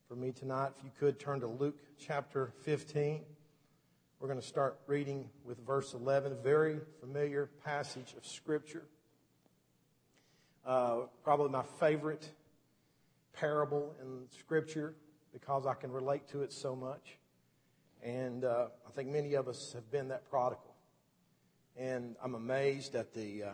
for me tonight. If you could turn to Luke chapter 15. We're going to start reading with verse 11, a very familiar passage of Scripture. Probably my favorite parable in Scripture because I can relate to it so much. And I think many of us have been that prodigal. And I'm amazed at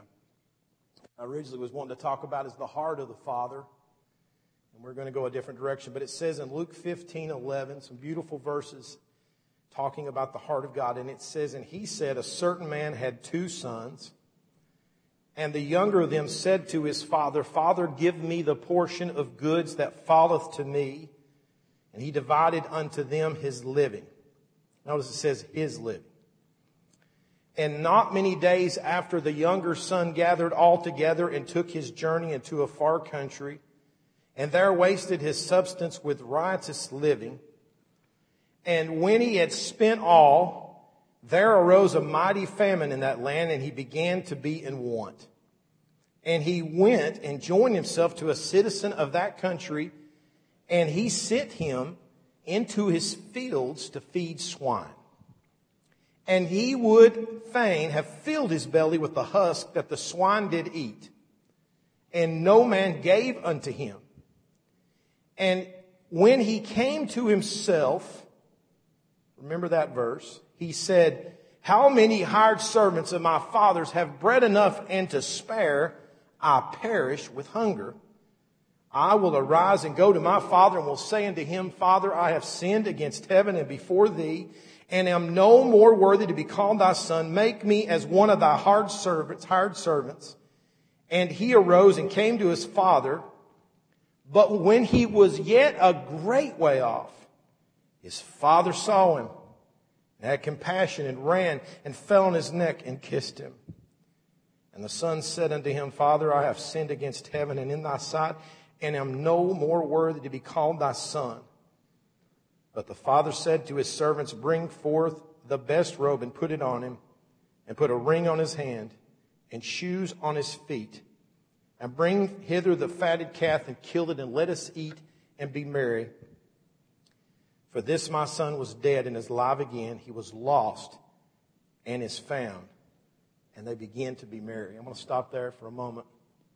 I originally was wanting to talk about is the heart of the Father. And we're going to go a different direction. But it says in Luke 15:11, some beautiful verses talking about the heart of God. And it says, and he said, a certain man had 2 sons. And the younger of them said to his father, Father, give me the portion of goods that falleth to me. And he divided unto them his living. Notice it says his living. And not many days after, the younger son gathered all together and took his journey into a far country, and there wasted his substance with riotous living. And when he had spent all, there arose a mighty famine in that land, and he began to be in want. And he went and joined himself to a citizen of that country, and he sent him into his fields to feed swine. And he would fain have filled his belly with the husk that the swine did eat. And no man gave unto him. And when he came to himself, remember that verse, he said, how many hired servants of my father's have bread enough and to spare? I perish with hunger. I will arise and go to my father and will say unto him, Father, I have sinned against heaven and before thee, and am no more worthy to be called thy son. Make me as one of thy hired servants. And he arose and came to his father. But when he was yet a great way off, his father saw him, and had compassion, and ran and fell on his neck and kissed him. And the son said unto him, Father, I have sinned against heaven and in thy sight, and am no more worthy to be called thy son. But the father said to his servants, bring forth the best robe and put it on him, and put a ring on his hand and shoes on his feet. And bring hither the fatted calf and kill it, and let us eat and be merry. For this my son was dead and is alive again. He was lost and is found. And they began to be merry. I'm going to stop there for a moment.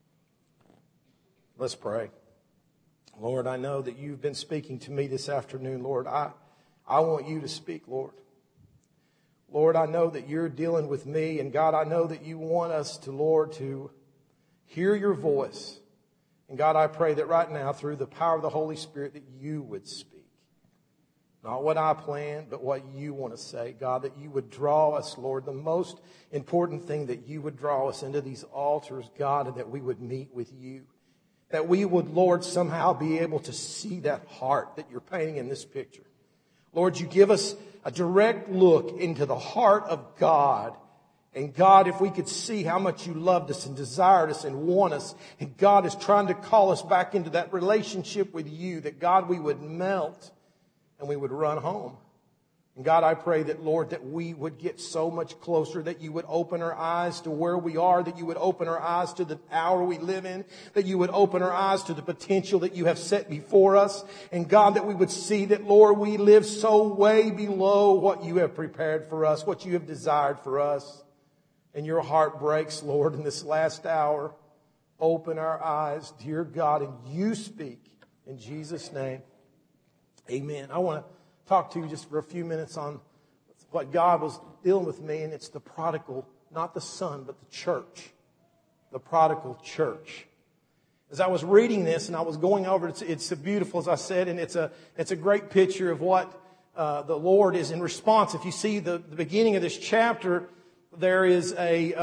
Let's pray. Lord, I know that you've been speaking to me this afternoon, Lord. I want you to speak, Lord. Lord, I know that you're dealing with me. And God, I know that you want us to, Lord, to hear your voice. And God, I pray that right now, through the power of the Holy Spirit, that you would speak. Not what I planned, but what you want to say. God, that you would draw us, Lord. The most important thing, that you would draw us into these altars, God, and that we would meet with you. That we would, Lord, somehow be able to see that heart that you're painting in this picture. Lord, you give us a direct look into the heart of God. And God, if we could see how much you loved us and desired us and want us, and God is trying to call us back into that relationship with you, that God, we would melt and we would run home. And God, I pray that, Lord, that we would get so much closer, that you would open our eyes to where we are, that you would open our eyes to the hour we live in, that you would open our eyes to the potential that you have set before us. And God, that we would see that, Lord, we live so way below what you have prepared for us, what you have desired for us. And your heart breaks, Lord, in this last hour. Open our eyes, dear God, and you speak. In Jesus' name, amen. I want to talk to you just for a few minutes on what God was dealing with me, and it's the prodigal, not the son, but the church. The prodigal church. As I was reading this and I was going over it, it's beautiful, as I said, and it's a great picture of what the Lord is in response. If you see the beginning of this chapter, there is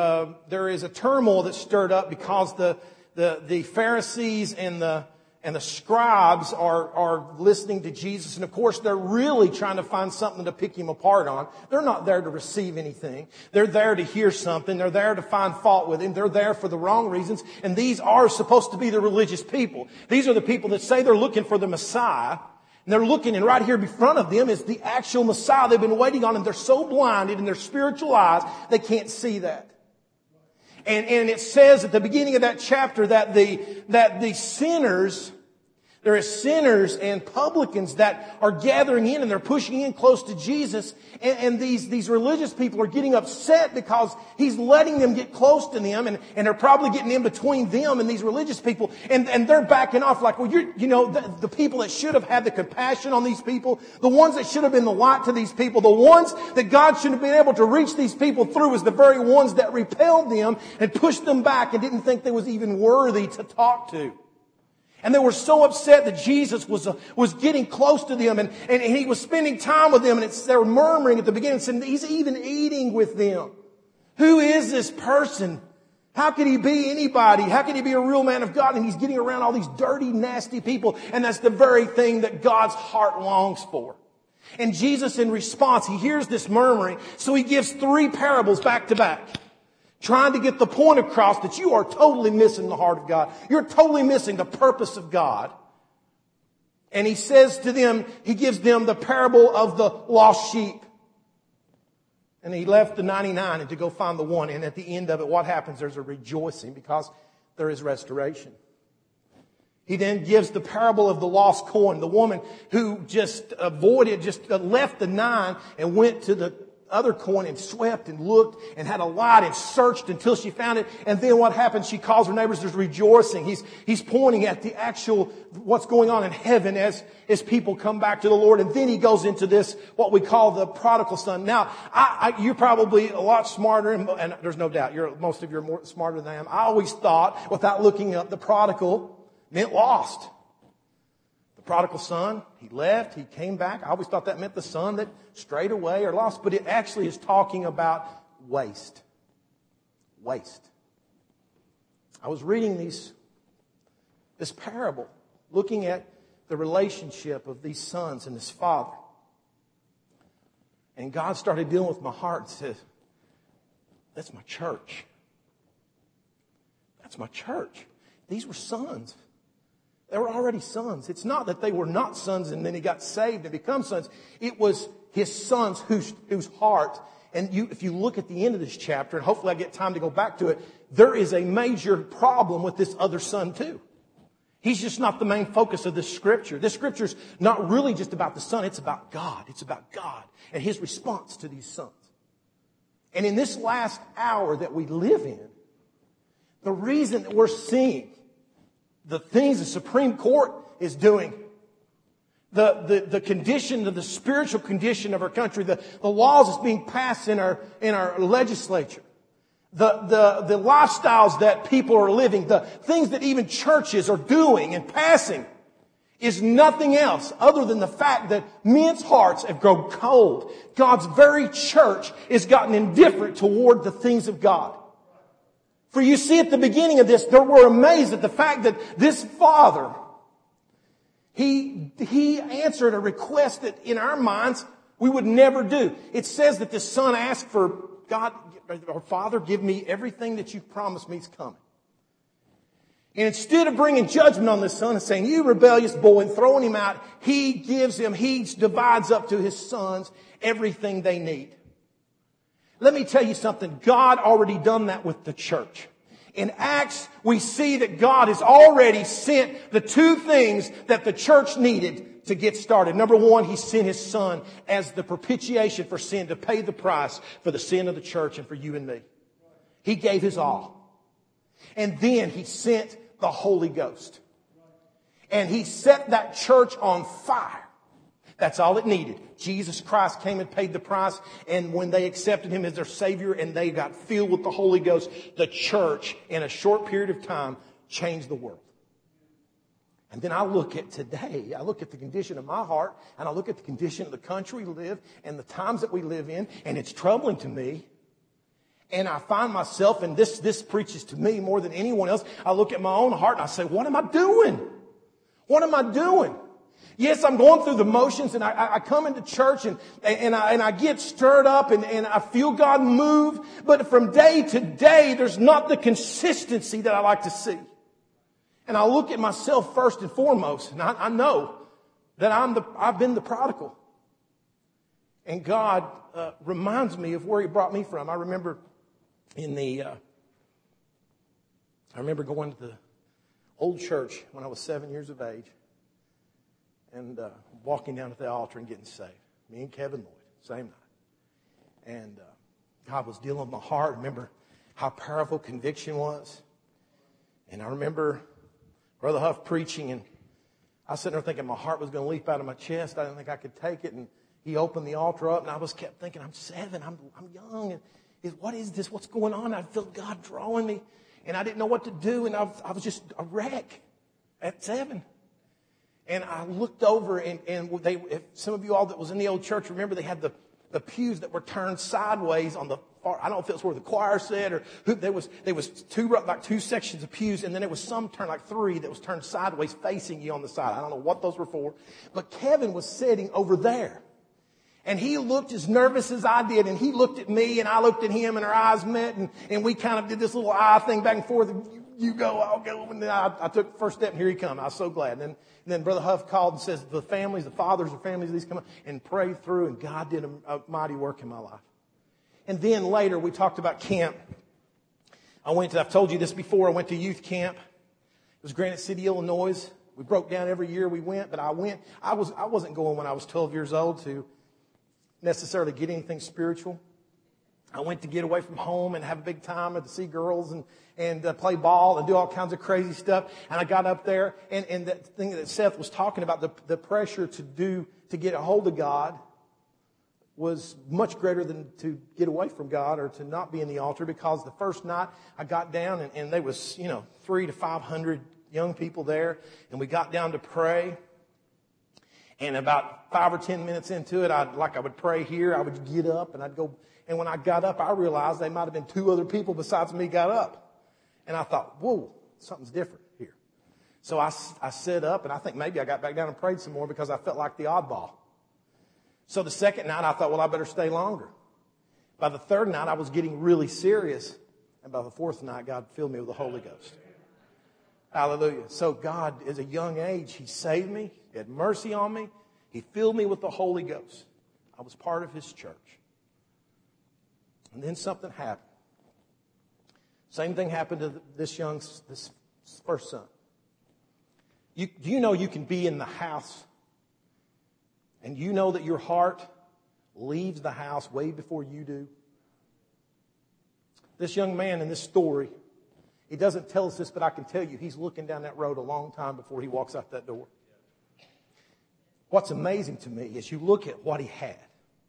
a turmoil that's stirred up because the Pharisees and the scribes are listening to Jesus. And of course, they're really trying to find something to pick him apart on. They're not there to receive anything. They're there to hear something. They're there to find fault with him. They're there for the wrong reasons. And these are supposed to be the religious people. These are the people that say they're looking for the Messiah. And they're looking, and right here in front of them is the actual Messiah they've been waiting on. And they're so blinded in their spiritual eyes, they can't see that. And it says at the beginning of that chapter that the sinners There are sinners and publicans that are gathering in and they're pushing in close to Jesus. And these religious people are getting upset because He's letting them get close to them. And they're probably getting in between them and these religious people. And they're backing off like, well, the people that should have had the compassion on these people, the ones that should have been the light to these people, the ones that God should have been able to reach these people through was the very ones that repelled them and pushed them back and didn't think they was even worthy to talk to. And they were so upset that Jesus was getting close to them and He was spending time with them. And they were murmuring at the beginning, saying, He's even eating with them. Who is this person? How could He be anybody? How could He be a real man of God? And He's getting around all these dirty, nasty people. And that's the very thing that God's heart longs for. And Jesus, in response, He hears this murmuring. So He gives 3 parables back to back, trying to get the point across that you are totally missing the heart of God. You're totally missing the purpose of God. And He says to them, He gives them the parable of the lost sheep. And He left the 99 and to go find the one. And at the end of it, what happens? There's a rejoicing because there is restoration. He then gives the parable of the lost coin. The woman who just left the 9 and went to the other coin and swept and looked and had a light and searched until she found it. And then what happens? She calls her neighbors. There's rejoicing. He's pointing at the actual what's going on in heaven as people come back to the Lord. And then He goes into this, what we call the prodigal son. Now, you're probably a lot smarter, and there's no doubt most of you are more smarter than I am. I always thought, without looking up, the prodigal meant lost. Prodigal son, he left, he came back. I always thought that meant the son that strayed away or lost, but it actually is talking about waste. Waste. I was reading this parable, looking at the relationship of these sons and this father. And God started dealing with my heart and said, that's my church. That's my church. These were sons. They were already sons. It's not that they were not sons and then he got saved and become sons. It was his sons whose heart. And if you look at the end of this chapter, and hopefully I get time to go back to it, there is a major problem with this other son too. He's just not the main focus of this scripture. This scripture's not really just about the son. It's about God. It's about God and His response to these sons. And in this last hour that we live in, the reason that we're seeing the things the Supreme Court is doing, the condition of the spiritual condition of our country, the laws that's being passed in our legislature, the lifestyles that people are living, the things that even churches are doing and passing, is nothing else other than the fact that men's hearts have grown cold. God's very church has gotten indifferent toward the things of God. For you see at the beginning of this, they were amazed at the fact that this father, he answered a request that in our minds we would never do. It says that this son asked for, God, or Father, give me everything that you've promised me is coming. And instead of bringing judgment on this son and saying, you rebellious boy, and throwing him out, he divides up to his sons everything they need. Let me tell you something. God already done that with the church. In Acts, we see that God has already sent the 2 things that the church needed to get started. Number 1, He sent His Son as the propitiation for sin to pay the price for the sin of the church and for you and me. He gave His all. And then He sent the Holy Ghost. And He set that church on fire. That's all it needed. Jesus Christ came and paid the price. And when they accepted Him as their Savior and they got filled with the Holy Ghost, the church, in a short period of time, changed the world. And then I look at today, I look at the condition of my heart, and I look at the condition of the country we live and the times that we live in, and it's troubling to me. And I find myself, and this preaches to me more than anyone else, I look at my own heart and I say, what am I doing? What am I doing? Yes, I'm going through the motions, and I come into church and I get stirred up and I feel God move. But from day to day, there's not the consistency that I like to see. And I look at myself first and foremost, and I know that I've been the prodigal. And God reminds me of where He brought me from. I remember going to the old church when I was 7 years of age. and walking down to the altar and getting saved. Me and Kevin Lloyd, same night. And God was dealing with my heart. I remember how powerful conviction was. And I remember Brother Huff preaching, and I was sitting there thinking my heart was going to leap out of my chest. I didn't think I could take it. And he opened the altar up, and I kept thinking, I'm 7, I'm young. And what is this? What's going on? I felt God drawing me, and I didn't know what to do, and I was just a wreck at 7. And I looked over, and if some of you all that was in the old church remember, they had the pews that were turned sideways on the far. I don't know if it was where the choir sat or who. There was two sections of pews, and then there was some turned like 3 that was turned sideways facing you on the side. I don't know what those were for, but Kevin was sitting over there, and he looked as nervous as I did, and he looked at me, and I looked at him, and our eyes met, and we kind of did this little eye thing back and forth. You go, I'll go. And then I took the first step, and here he come. I was so glad. And then Brother Huff called and says, the families, the fathers or families of these come up, and prayed through, and God did a mighty work in my life. And then later, we talked about camp. I've told you this before, I went to youth camp. It was Granite City, Illinois. We broke down every year we went, but I wasn't going when I was 12 years old to necessarily get anything spiritual. I went to get away from home and have a big time and to see girls and play ball and do all kinds of crazy stuff. And I got up there, and that thing that Seth was talking about, the pressure to get a hold of God was much greater than to get away from God or to not be in the altar, because the first night I got down and there was, 300 to 500 young people there, and we got down to pray. And about 5 or 10 minutes into it, I would pray here, I would get up and I'd go. And when I got up, I realized there might have been 2 other people besides me got up. And I thought, whoa, something's different here. So I sat up, and I think maybe I got back down and prayed some more because I felt like the oddball. So the second night, I thought, well, I better stay longer. By the third night, I was getting really serious. And by the fourth night, God filled me with the Holy Ghost. Hallelujah. So God, at a young age, He saved me. He had mercy on me. He filled me with the Holy Ghost. I was part of His church. And then something happened. Same thing happened to this first son. Do you know you can be in the house and you know that your heart leaves the house way before you do? This young man in this story, he doesn't tell us this, but I can tell you he's looking down that road a long time before he walks out that door. What's amazing to me is you look at what he had.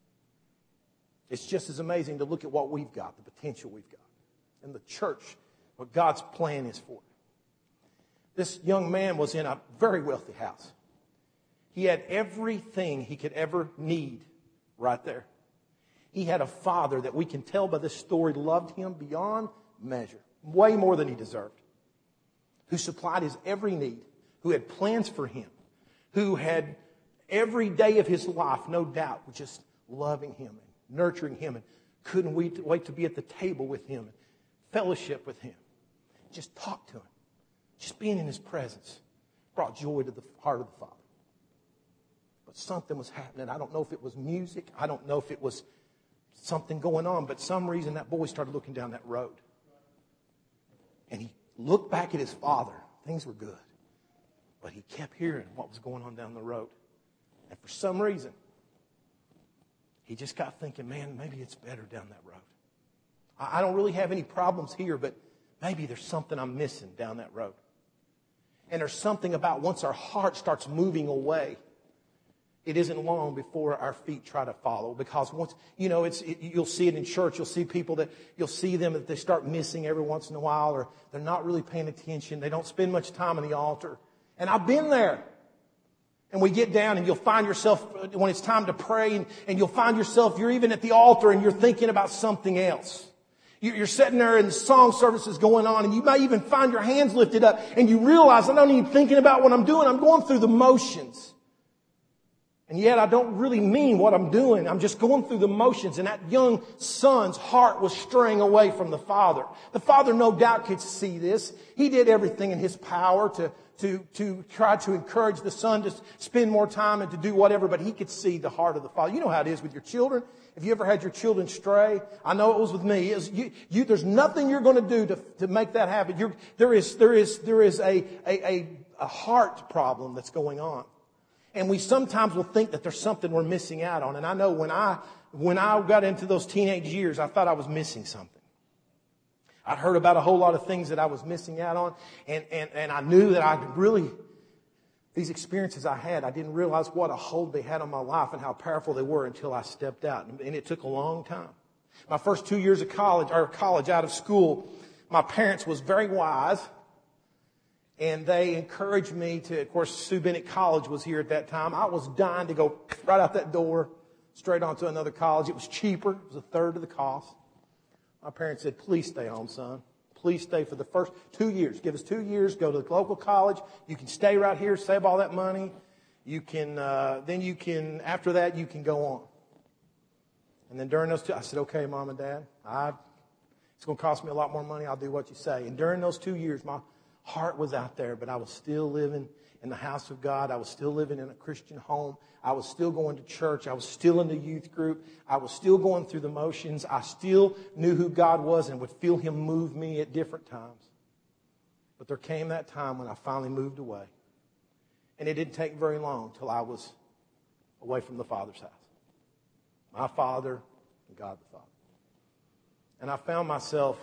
It's just as amazing to look at what we've got, the potential we've got. And the church, what God's plan is for it. This young man was in a very wealthy house. He had everything he could ever need right there. He had a father that we can tell by this story loved him beyond measure, way more than he deserved, who supplied his every need, who had plans for him, who had every day of his life, no doubt, was just loving him and nurturing him and couldn't wait to be at the table with him and fellowship with him. Just talk to him. Just being in his presence brought joy to the heart of the Father. But something was happening. I don't know if it was music. I don't know if it was something going on. But some reason that boy started looking down that road. And he looked back at his father. Things were good. But he kept hearing what was going on down the road. And for some reason, he just got thinking, man, maybe it's better down that road. I don't really have any problems here, but maybe there's something I'm missing down that road. And there's something about once our heart starts moving away, it isn't long before our feet try to follow. Because once, you'll see it in church. You'll see people you'll see them that they start missing every once in a while, or they're not really paying attention. They don't spend much time on the altar. And I've been there. And we get down and you'll find yourself, when it's time to pray, and you'll find yourself, you're even at the altar and you're thinking about something else. You're sitting there and the song service is going on, and you might even find your hands lifted up and you realize, I'm not even thinking about what I'm doing. I'm going through the motions. And yet I don't really mean what I'm doing. I'm just going through the motions. And that young son's heart was straying away from the father. The father no doubt could see this. He did everything in his power to try to encourage the son to spend more time and to do whatever, but he could see the heart of the father. You know how it is with your children. Have you ever had your children stray? I know it was with me. There's nothing you're going to do to make that happen. There is a heart problem that's going on. And we sometimes will think that there's something we're missing out on. And I know when I got into those teenage years, I thought I was missing something. I'd heard about a whole lot of things that I was missing out on. And I knew that these experiences I had, I didn't realize what a hold they had on my life and how powerful they were until I stepped out. And it took a long time. My first 2 years of college out of school, my parents was very wise. And they encouraged me to, of course, Sue Bennett College was here at that time. I was dying to go right out that door, straight on to another college. It was cheaper. It was a third of the cost. My parents said, please stay home, son. Please stay for the first 2 years. Give us 2 years. Go to the local college. You can stay right here, save all that money. You can, after that, you can go on. And then during those I said, okay, Mom and Dad, it's going to cost me a lot more money. I'll do what you say. And during those 2 years, my heart was out there, but I was still living in the house of God. I was still living in a Christian home. I was still going to church. I was still in the youth group. I was still going through the motions. I still knew who God was and would feel Him move me at different times. But there came that time when I finally moved away. And it didn't take very long till I was away from the Father's house. My Father and God the Father. And I found myself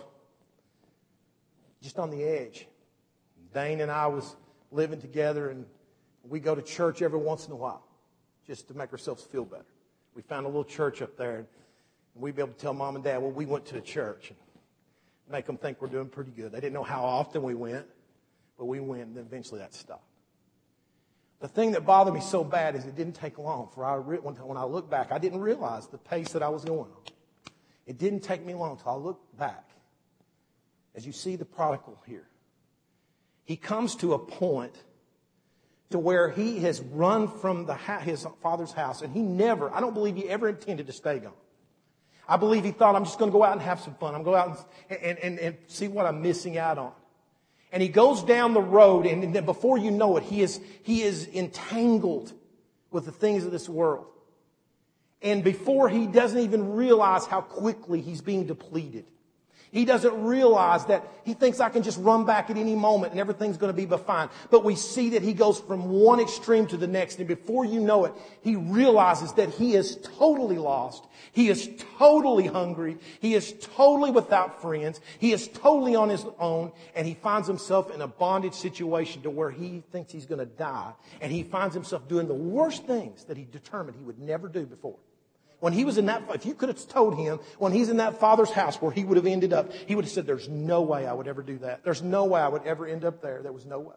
just on the edge. Dane and I was living together, and we go to church every once in a while just to make ourselves feel better. We found a little church up there, and we'd be able to tell Mom and Dad, well, we went to a church, and make them think we're doing pretty good. They didn't know how often we went, but we went, and then eventually that stopped. The thing that bothered me so bad is it didn't take long. When I look back, I didn't realize the pace that I was going on. It didn't take me long until I looked back. As you see the prodigal here, he comes to a point to where he has run from his father's house, and I don't believe he ever intended to stay gone. I believe he thought, I'm just going to go out and have some fun. I'm going to go out and see what I'm missing out on. And he goes down the road, and then before you know it, he is entangled with the things of this world. And before he doesn't even realize how quickly he's being depleted. He doesn't realize that he thinks I can just run back at any moment and everything's going to be fine. But we see that he goes from one extreme to the next. And before you know it, he realizes that he is totally lost. He is totally hungry. He is totally without friends. He is totally on his own. And he finds himself in a bondage situation to where he thinks he's going to die. And he finds himself doing the worst things that he determined he would never do before. When he was in that, if you could have told him when he's in that father's house where he would have ended up, he would have said, there's no way I would ever do that. There's no way I would ever end up there. There was no way.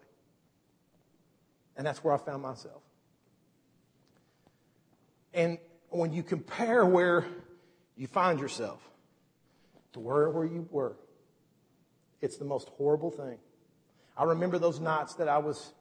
And that's where I found myself. And when you compare where you find yourself to where you were, it's the most horrible thing. I remember those nights that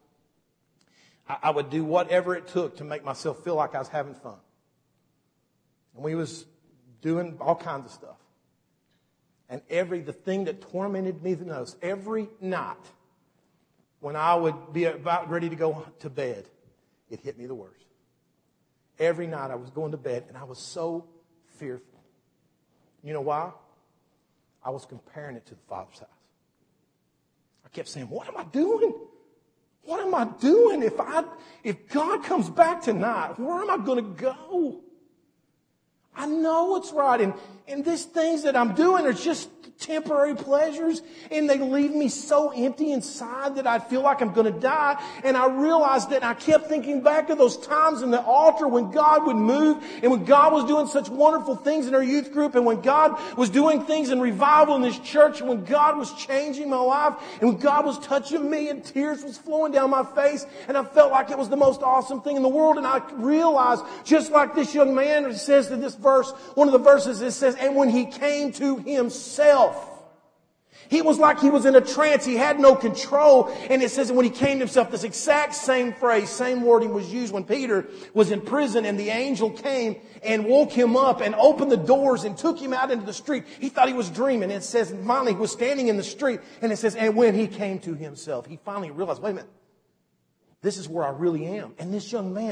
I would do whatever it took to make myself feel like I was having fun. And we was doing all kinds of stuff. And the thing that tormented me the most, every night when I would be about ready to go to bed, it hit me the worst. Every night I was going to bed and I was so fearful. You know why? I was comparing it to the Father's house. I kept saying, what am I doing? What am I doing? If God comes back tonight, where am I going to go? I know it's right. And these things that I'm doing are just temporary pleasures. And they leave me so empty inside that I feel like I'm going to die. And I realized that I kept thinking back to those times in the altar when God would move. And when God was doing such wonderful things in our youth group. And when God was doing things in revival in this church. And when God was changing my life. And when God was touching me and tears was flowing down my face. And I felt like it was the most awesome thing in the world. And I realized, just like this young man says in this verse, one of the verses, it says, and when he came to himself, he was like he was in a trance. He had no control. And it says that when he came to himself, this exact same phrase, same wording was used when Peter was in prison and the angel came and woke him up and opened the doors and took him out into the street. He thought he was dreaming. It says finally he was standing in the street and it says, and when he came to himself, he finally realized, wait a minute, this is where I really am. And this young man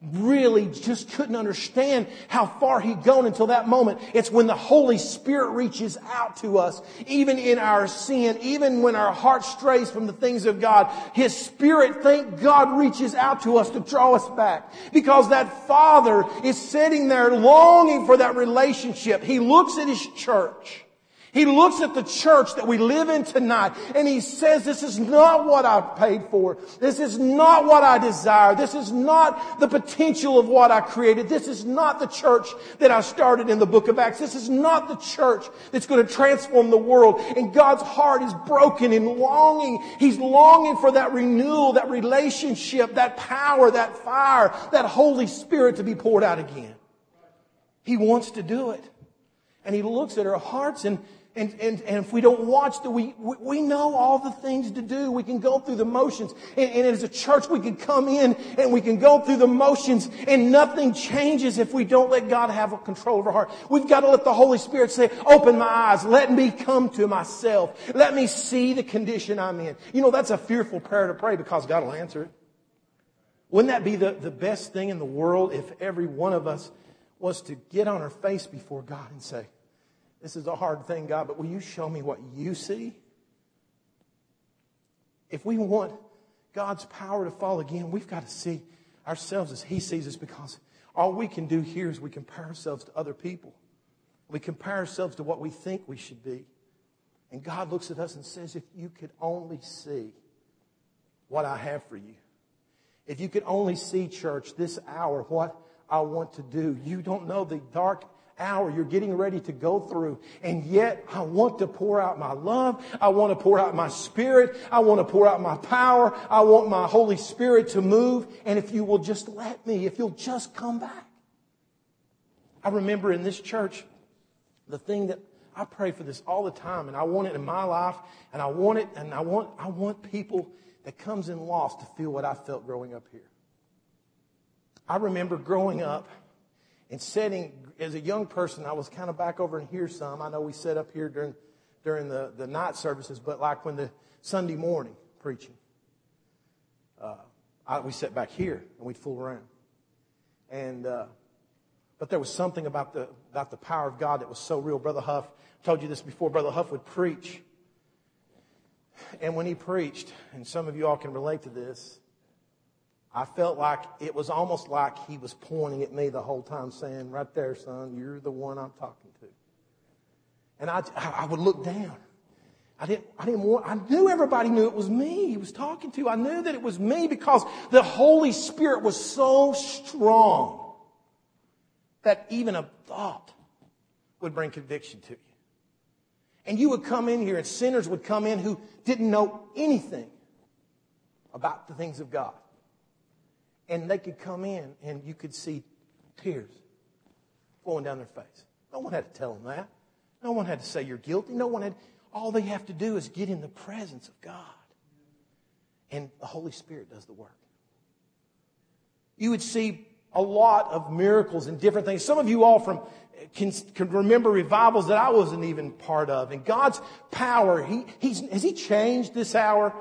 really just couldn't understand how far He'd gone until that moment. It's when the Holy Spirit reaches out to us, even in our sin, even when our heart strays from the things of God. His Spirit, thank God, reaches out to us to draw us back. Because that Father is sitting there longing for that relationship. He looks at His church. He looks at the church that we live in tonight and He says, this is not what I paid for. This is not what I desire. This is not the potential of what I created. This is not the church that I started in the book of Acts. This is not the church that's going to transform the world. And God's heart is broken and longing. He's longing for that renewal, that relationship, that power, that fire, that Holy Spirit to be poured out again. He wants to do it. And He looks at our hearts and if we don't watch, we know all the things to do. We can go through the motions. And as a church, we can come in and we can go through the motions and nothing changes if we don't let God have control of our heart. We've got to let the Holy Spirit say, open my eyes. Let me come to myself. Let me see the condition I'm in. You know, that's a fearful prayer to pray because God will answer it. Wouldn't that be the best thing in the world if every one of us was to get on our face before God and say, this is a hard thing, God, but will you show me what you see? If we want God's power to fall again, we've got to see ourselves as He sees us, because all we can do here is we compare ourselves to other people. We compare ourselves to what we think we should be. And God looks at us and says, if you could only see what I have for you. If you could only see, church, this hour, what I want to do. You don't know the dark hour you're getting ready to go through. And yet I want to pour out my love. I want to pour out my Spirit. I want to pour out my power. I want my Holy Spirit to move. And if you will just let me, if you'll just come back. I remember in this church, the thing that I pray for this all the time, and I want it in my life, and I want it, and I want people that comes in lost to feel what I felt growing up here. I remember growing up and sitting, as a young person, I was kind of back over in here some. I know we sat up here during the night services, but like when the Sunday morning preaching, we sat back here and we'd fool around. And but there was something about the power of God that was so real. Brother Huff, I told you this before, Brother Huff would preach. And when he preached, and some of you all can relate to this, I felt like it was almost like he was pointing at me the whole time saying, right there, son, you're the one I'm talking to. And I would look down. I knew everybody knew it was me he was talking to. I knew that it was me because the Holy Spirit was so strong that even a thought would bring conviction to you. And you would come in here and sinners would come in who didn't know anything about the things of God. And they could come in and you could see tears flowing down their face. No one had to tell them that. No one had to say you're guilty. All they have to do is get in the presence of God. And the Holy Spirit does the work. You would see a lot of miracles and different things. Some of you all can remember revivals that I wasn't even part of. And God's power, has He changed this hour?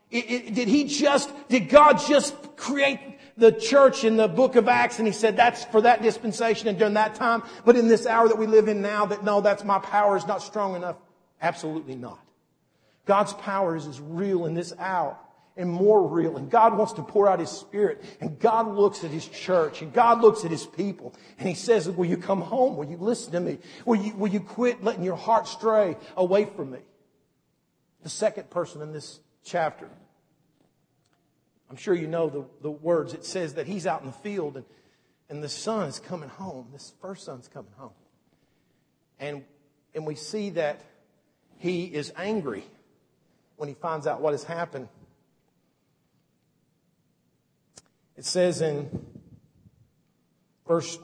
Did God just create the church in the book of Acts and He said that's for that dispensation and during that time, but in this hour that we live in now, that's my power is not strong enough? Absolutely not. God's power is as real in this hour and more real. And God wants to pour out His Spirit. And God looks at His church and God looks at His people. And He says, will you come home? Will you listen to me? Will you quit letting your heart stray away from me? The second person in this chapter, I'm sure you know the words. It says that he's out in the field and the son is coming home. This first son's coming home. And we see that he is angry when he finds out what has happened. It says in verse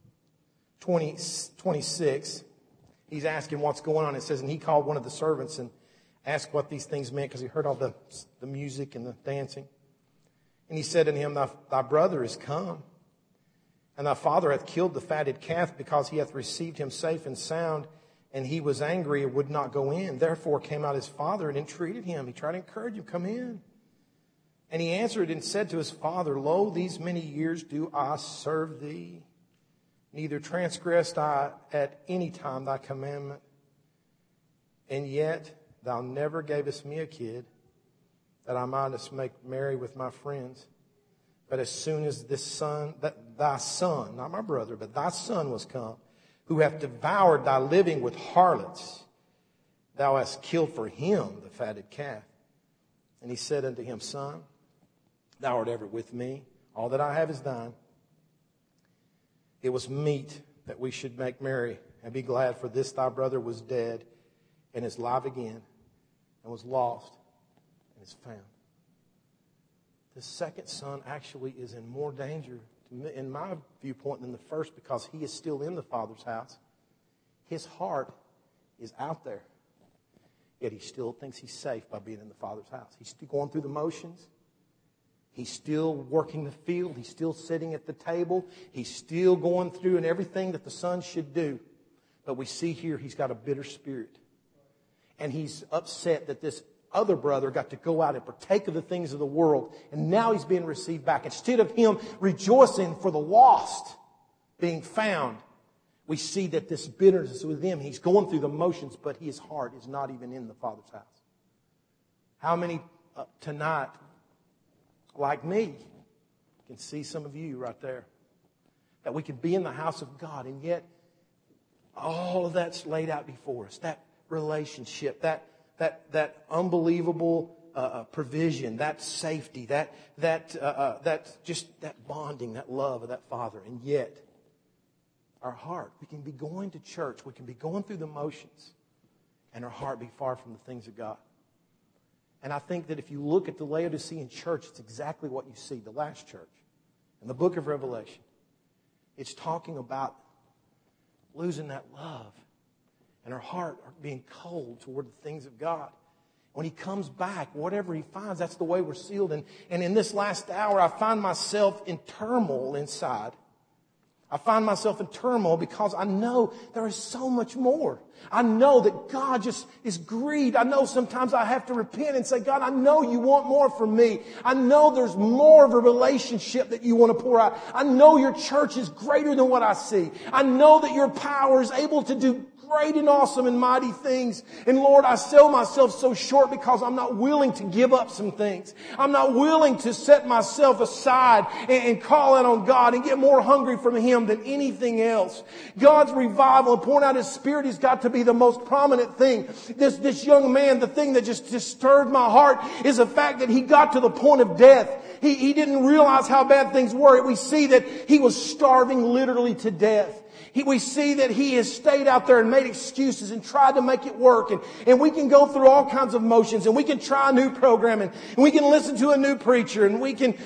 26, he's asking what's going on. It says, and he called one of the servants and asked what these things meant because he heard all the music and the dancing. And he said unto him, thy brother is come, and thy father hath killed the fatted calf, because he hath received him safe and sound. And he was angry and would not go in. Therefore came out his father and entreated him. He tried to encourage him, come in. And he answered and said to his father, Lo, these many years do I serve thee. Neither transgressed I at any time thy commandment. And yet thou never gavest me a kid, that I mightest make merry with my friends. But as soon as thy son, not my brother, but thy son was come, who hath devoured thy living with harlots, thou hast killed for him the fatted calf. And he said unto him, Son, thou art ever with me. All that I have is thine. It was meet that we should make merry and be glad, for this thy brother was dead and is alive again, and was lost and is found. The second son actually is in more danger, in my viewpoint, than the first, because he is still in the Father's house. His heart is out there. Yet he still thinks he's safe by being in the Father's house. He's still going through the motions. He's still working the field. He's still sitting at the table. He's still going through and everything that the son should do. But we see here he's got a bitter spirit. And he's upset that this other brother got to go out and partake of the things of the world. And now he's being received back. Instead of him rejoicing for the lost being found, we see that this bitterness is with him. He's going through the motions, but his heart is not even in the Father's house. How many tonight, like me, can see some of you right there, that we can be in the house of God, and yet all of that's laid out before us. That relationship, that unbelievable provision, that safety, that just that bonding, that love of that Father, and yet our heart, we can be going to church, we can be going through the motions, and our heart be far from the things of God. And I think that if you look at the Laodicean church, it's exactly what you see, the last church. In the book of Revelation, it's talking about losing that love and our heart being cold toward the things of God. When he comes back, whatever he finds, that's the way we're sealed. And in this last hour, I find myself in turmoil inside. I find myself in turmoil because I know there is so much more. I know that God just is grieved. I know sometimes I have to repent and say, God, I know you want more from me. I know there's more of a relationship that you want to pour out. I know your church is greater than what I see. I know that your power is able to do great and awesome and mighty things. And Lord, I sell myself so short because I'm not willing to give up some things. I'm not willing to set myself aside and call out on God and get more hungry from Him than anything else. God's revival and pouring out His Spirit has got to be the most prominent thing. This young man, the thing that just stirred my heart is the fact that he got to the point of death. He didn't realize how bad things were. We see that he was starving literally to death. We see that he has stayed out there and made excuses and tried to make it work. And we can go through all kinds of motions, and we can try a new program, and we can listen to a new preacher, and we can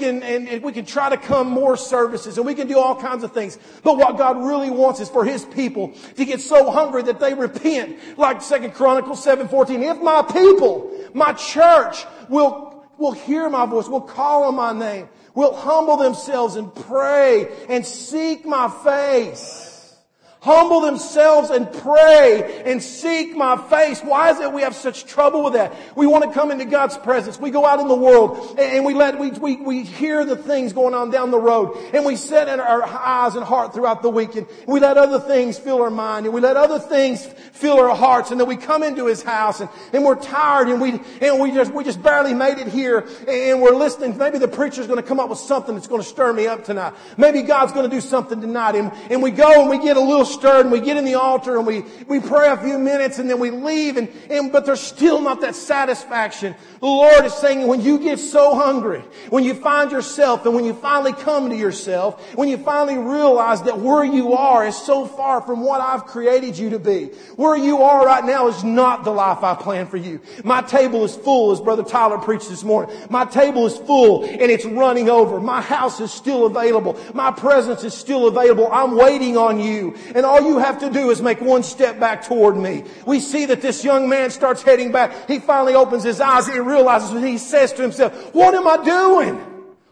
try to come more services, and we can do all kinds of things. But what God really wants is for His people to get so hungry that they repent. Like 2 Chronicles 7:14. If my people, my church, will hear my voice, will call on my name, will humble themselves and pray and seek my face. Humble themselves and pray and seek my face. Why is it we have such trouble with that? We want to come into God's presence. We go out in the world and we hear the things going on down the road, and we set in our eyes and heart throughout the week, and we let other things fill our mind, and we let other things fill our hearts, and then we come into His house and we're tired, and we just barely made it here, and we're listening. Maybe the preacher's going to come up with something that's going to stir me up tonight. Maybe God's going to do something tonight, and we go and we get a little stirred, and we get in the altar, and we pray a few minutes, and then we leave, but there's still not that satisfaction. The Lord is saying, when you get so hungry, when you find yourself, and when you finally come to yourself, when you finally realize that where you are is so far from what I've created you to be, where you are right now is not the life I planned for you. My table is full, as Brother Tyler preached this morning. My table is full, and it's running over. My house is still available. My presence is still available. I'm waiting on you. And all you have to do is make one step back toward me. We see that this young man starts heading back. He finally opens his eyes and he realizes, and he says to himself, what am I doing?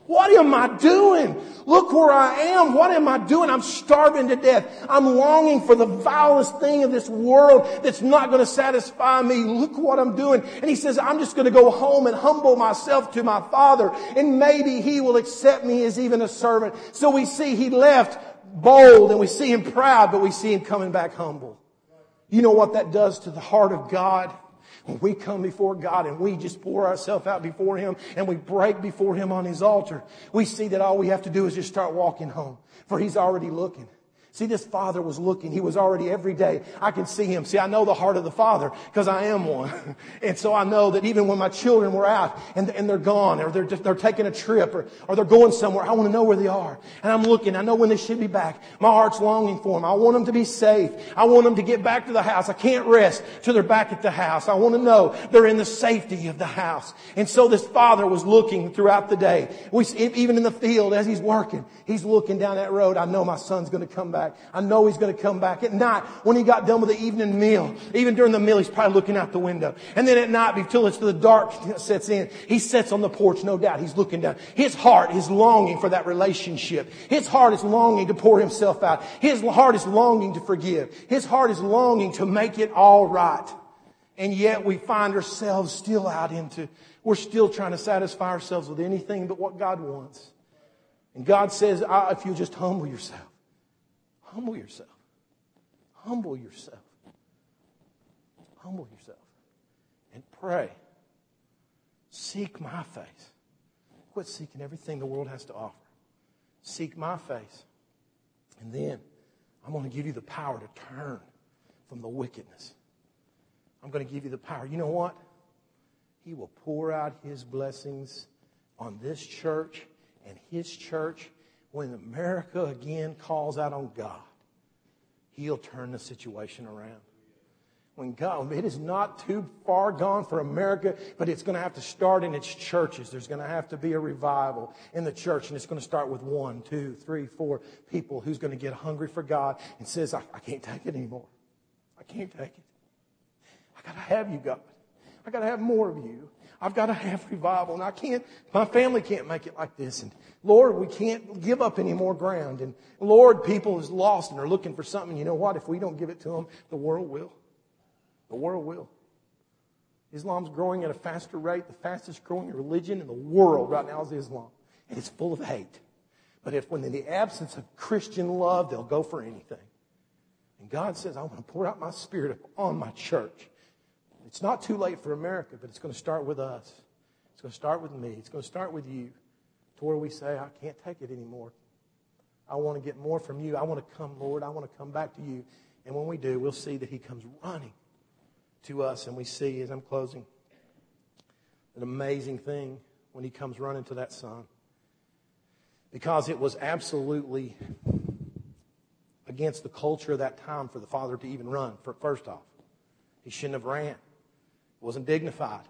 What am I doing? Look where I am. What am I doing? I'm starving to death. I'm longing for the vilest thing of this world that's not going to satisfy me. Look what I'm doing. And he says, I'm just going to go home and humble myself to my Father, and maybe He will accept me as even a servant. So we see He left bold, and we see Him proud, but we see Him coming back humble. You know what that does to the heart of God? When we come before God and we just pour ourselves out before Him and we break before Him on His altar, we see that all we have to do is just start walking home. For He's already looking. See, this father was looking. He was already every day. I can see him. See, I know the heart of the Father because I am one. And so I know that even when my children were out and they're gone or they're taking a trip or they're going somewhere, I want to know where they are. And I'm looking. I know when they should be back. My heart's longing for them. I want them to be safe. I want them to get back to the house. I can't rest till they're back at the house. I want to know they're in the safety of the house. And so this father was looking throughout the day. Even in the field as he's working, he's looking down that road. I know my son's going to come back. I know he's going to come back. At night, when he got done with the evening meal, even during the meal, he's probably looking out the window. And then at night, until it's the dark sets in, he sits on the porch, no doubt. He's looking down. His heart is longing for that relationship. His heart is longing to pour himself out. His heart is longing to forgive. His heart is longing to make it all right. And yet we find ourselves still we're still trying to satisfy ourselves with anything but what God wants. And God says, if you just humble yourself. Humble yourself. Humble yourself. Humble yourself. And pray. Seek my face. Quit seeking everything the world has to offer. Seek my face. And then I'm going to give you the power to turn from the wickedness. I'm going to give you the power. You know what? He will pour out His blessings on this church and His church. When America again calls out on God, He'll turn the situation around. When God, it is not too far gone for America, but it's going to have to start in its churches. There's going to have to be a revival in the church, and it's going to start with 1, 2, 3, 4 people who's going to get hungry for God and says, I can't take it anymore. I can't take it. I got to have you, God. I got to have more of you. I've got to have revival. And my family can't make it like this. And Lord, we can't give up any more ground. And Lord, people is lost and are looking for something. You know what? If we don't give it to them, the world will. The world will. Islam's growing at a faster rate. The fastest growing religion in the world right now is Islam. And it's full of hate. But when in the absence of Christian love, they'll go for anything. And God says, I want to pour out my Spirit on my church. It's not too late for America, but it's going to start with us. It's going to start with me. It's going to start with you. To where we say, I can't take it anymore. I want to get more from you. I want to come, Lord. I want to come back to you. And when we do, we'll see that He comes running to us. And we see, as I'm closing, an amazing thing when He comes running to that Son. Because it was absolutely against the culture of that time for the Father to even run, first off. He shouldn't have ran. It wasn't dignified.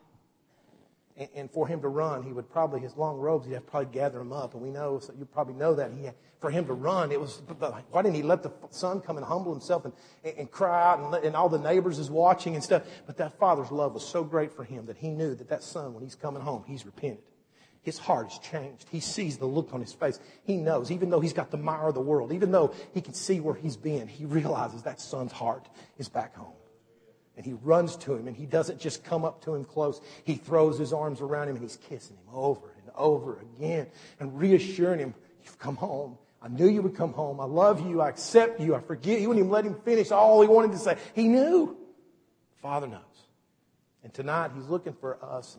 And for Him to run, He would probably, his long robes, He'd have to probably gather them up. And we know, so you probably know that. For Him to run, it was, why didn't He let the Son come and humble Himself and cry out and all the neighbors is watching and stuff? But that Father's love was so great for Him that He knew that Son, when He's coming home, He's repented. His heart has changed. He sees the look on His face. He knows, even though He's got the mire of the world, even though He can see where He's been, He realizes that Son's heart is back home. And He runs to Him, and He doesn't just come up to Him close. He throws His arms around Him, and He's kissing Him over and over again and reassuring Him, you've come home. I knew you would come home. I love you. I accept you. I forgive you. He wouldn't even let Him finish all He wanted to say. He knew. Father knows. And tonight He's looking for us,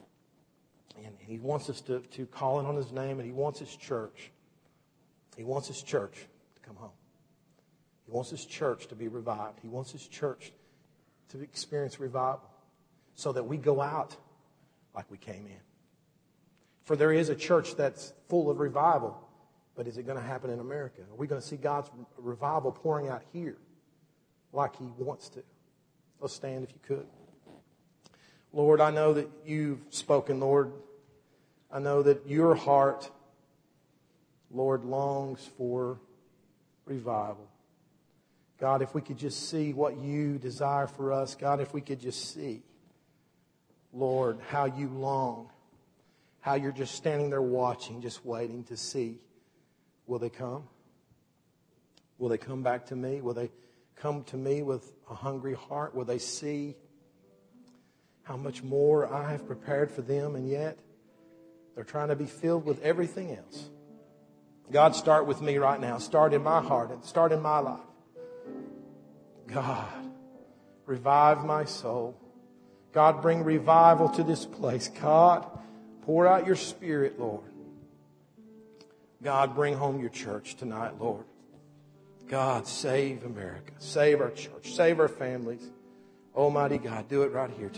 and He wants us to call in on His name, and He wants His church. He wants His church to come home. He wants His church to be revived. He wants His church to experience revival so that we go out like we came in. For there is a church that's full of revival, but is it going to happen in America? Are we going to see God's revival pouring out here like He wants to? Let's stand if you could. Lord, I know that You've spoken, Lord. I know that Your heart, Lord, longs for revival. God, if we could just see what You desire for us. God, if we could just see, Lord, how You long how you're just standing there watching, just waiting to see, will they come? Will they come back to me? Will they come to me with a hungry heart? Will they see how much more I have prepared for them, and yet they're trying to be filled with everything else? God, start with me right now. Start in my heart and start in my life. God, revive my soul. God, bring revival to this place. God, pour out your Spirit, Lord. God, bring home your church tonight, Lord. God, save America. Save our church. Save our families. Almighty God, do it right here tonight.